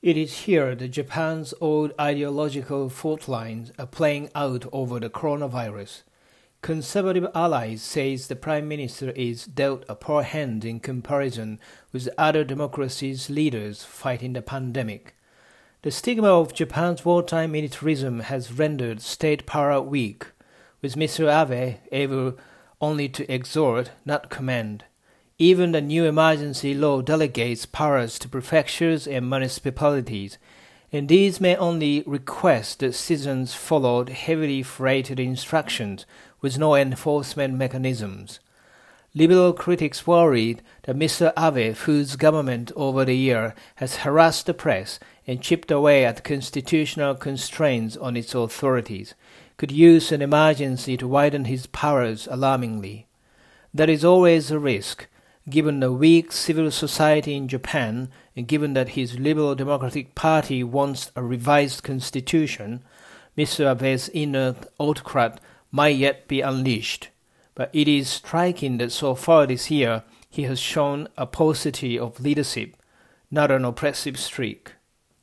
It is here that Japan's old ideological fault lines are playing out over the coronavirus. Conservative allies says the Prime Minister is dealt a poor hand in comparison with other democracies' leaders fighting the pandemic. The stigma of Japan's wartime militarism has rendered state power weak, with Mr. Abe able only to exhort, not command. Even the new emergency law delegates powers to prefectures and municipalities, and these may only request that citizens follow heavily freighted instructions with no enforcement mechanisms. Liberal critics worried that Mr. Abe, whose government over the year has harassed the press and chipped away at constitutional constraints on its authorities, could use an emergency to widen his powers alarmingly. There is always a risk, given the weak civil society in Japan and given that his Liberal Democratic Party wants a revised constitution, Mr. Abe's inner autocrat might yet be unleashed. But it is striking that so far this year he has shown a paucity of leadership, not an oppressive streak.